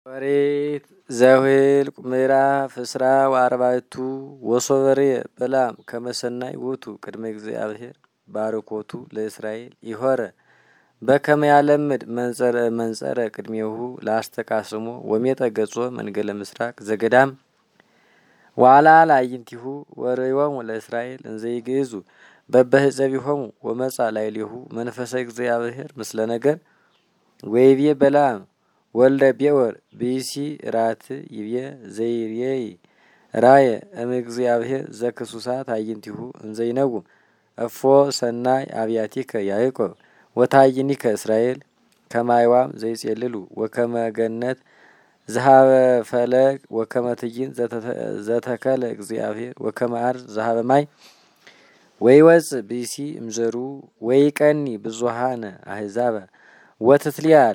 ወሬት ዘኍልቍ ምዕራፍ እስራ ወአርባዕቱ ወሶበሬ በለዓም ከመ ሰናይ ውእቱ ቅድመ እግዚአብሔር ባርኮቱ ለእስራኤል ይሖረ በከመ ያለምድ መንጸረ ቅድሜሁ ለአስተቃስሞ ወሜጠ ገጾ መንገለ ምስራቅ ዘገዳም ወአልዓለ አዕይንቲሁ ወርእዮሙ ለእስራኤል እንዘ ይግዕዙ በበህጸቢሆሙ ወመጻ ላዕሌሁ መንፈሰ እግዚአብሔር ምስለ ነገር ወይቤ በለዓም ወልደ ቤኦር ብእሲ ራት ይቤ ዘይሬይ ራየ እምእግዚአብሔር ዘክሱሳት አዕይንቲሁ እንዘ ይነውም እፎ ሰናይ አብያቲከ ያዕቆብ ወታዕይኒከ እስራኤል ከመ አዕዋም ዘይጼልሉ ወከመ ገነት ዘሀበ ፈለግ ወከመ ትዕይንት ዘተከለ እግዚአብሔር ወከመ አርዝ ዘሀበ ማይ ወይወፅእ ብእሲ እምዘሩ ወይቀኒ ብዙኃነ አሕዛበ ወትትሊአል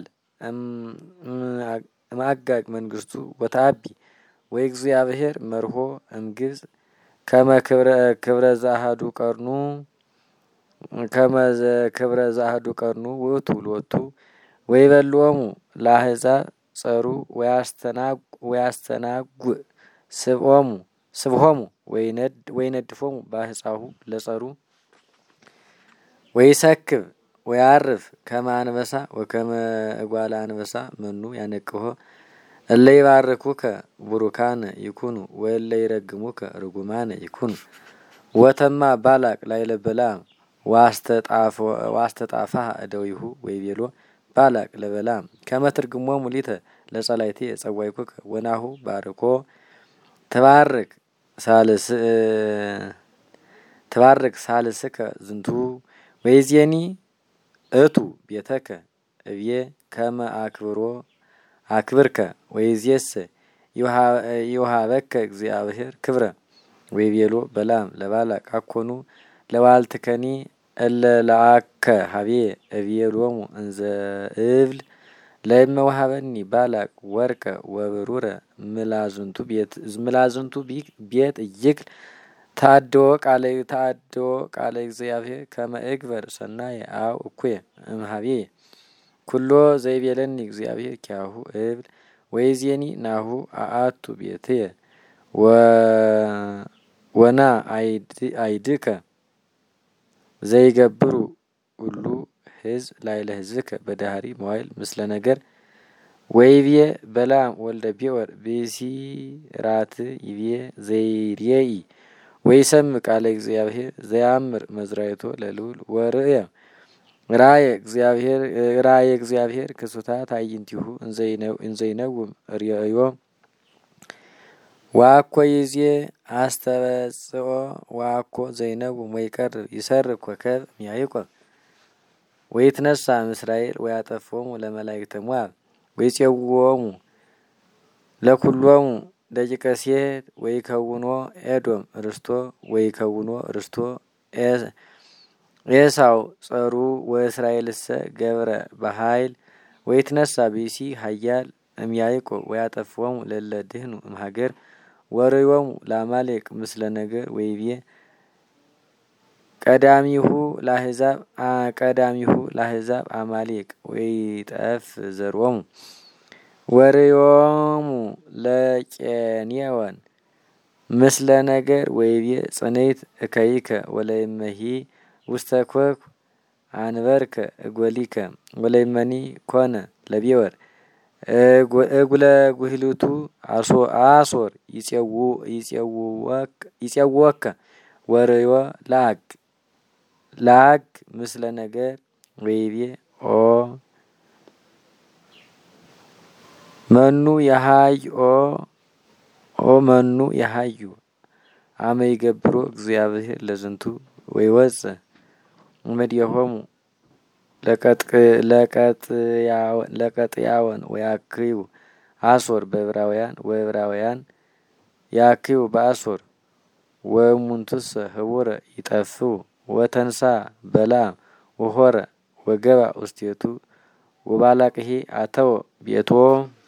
እምአጋግ መንግስቱ ወተአቢ ወእግዚአብሔር መርሖ እምግብጽ ከመ ክብረ ዘአሐዱ ቀርኑ ውእቱ ሎቱ ወይበልዖሙ ለአሕዛብ ጸሩ ወያስተናጉዕ ስብሖሙ ወይነድፎሙ በአሕፃሁ ለጸሩ ወይሰክብ ወያርፍ ከመ አንበሳ ወከመ እጓለ አንበሳ መኑ ያነቅሖ እለ ይባርኩከ ቡሩካነ ይኩኑ ወእለ ይረግሙከ ርጉማነ ይኩኑ ወተማ ባላቅ ላዕለ በለዓም ዋስተጣፍሐ እደዊሁ ወይቤሎ ባላቅ ለበለዓም ከመ ትርግሞሙ ሊተ ለጸላእቴ ጸዋዕኩከ ወናሁ ባርኮ ትባርክ ሳልስከ ዝንቱ ወይዜኒ እቱ ቤተከ እብዬ ከመ አክብርከ ወይዜሰ ይውሃበከ እግዚአብሔር ክብረ ወይቤሎ በለዓም ለባላቅ አኮኑ ለባልትከኒ እለ ለአከ ሀቤ እብዬሎሙ እንዘ እብል ለእመ ወሀበኒ ባላቅ ወርቀ ወብሩረ ምላዝንቱ ቤት እይክል ተአድዎ ቃለ እግዚአብሔር ከመ እግበር ሰናየ አው እኩየ እምኀቤየ ኩሎ ዘይቤለኒ እግዚአብሔር ኪያሁ እብል ወይዜኒ ናሁ አአቱ ቤትየ ወና አይድከ ዘይገብሩ ሁሉ ሕዝብ ላዕለ ሕዝብከ በዳህሪ መዋዕል ምስለ ነገር ወይቤ በለዓም ወልደ ቤኦር ብእሲ ራት ይቤ ዘይሬኢ ወይሰምዕ ቃለ እግዚአብሔር ዘያምር መዝራዕቶ ለልዑል ወርእየ ራእየ እግዚአብሔር ክሱታት አዕይንቲሁ እንዘ ይነውም ርእዮ ወአኮ ይዜ አስተበጽኦ ወአኮ ዘይነውም ወይቀርብ ይሰርቅ ኮከብ እምያዕቆብ ወይትነሣ እምእስራኤል ወያጠፍኦሙ ለመላእክተ ሞዓብ ወይፄውኦሙ ለኵሎሙ ደቂቀ ሴት ወይከውኖ ኤዶም ርስቶ ኤሳው ጸሩ ወእስራኤልሰ ገብረ በኃይል ወይትነሣ ብእሲ ኃያል እምያዕቆብ ወያጠፍኦሙ ለእለ ድህኑ እምሀገር ወርእዮሙ ለአማሌቅ ምስለ ነገር ወይቤ ቀዳሚሁ ለአሕዛብ አማሌቅ ወይጠፍ ዘርኦሙ ወርእዮሙ ለቄኔዎን ምስለ ነገር ወይቤ ጽንዕት እከይከ ወለእመሂ ውስተ ኮኩ አንበርከ እጐሊከ ወለእመኒ ኮነ ለቤኦር እጉለ ጉህልቱ አሶር ይፄውወከ ወርእዮ ለአግ ምስለ ነገር ወይቤ ኦ መኑ የሃዩ አመ ይገብሮ እግዚአብሔር ለዝንቱ ወይወፅእ እምኔሆሙ ለቀጥያወን ወያክዩ አሶር በዕብራውያን ወዕብራውያን ያክዩ በአሶር ወእሙንቱሰ ህቡረ ይጠፍኡ ወተንሣ በለዓም ወሖረ ወገባ ውስቴቱ ወባላቅሂ አተወ ቤቶ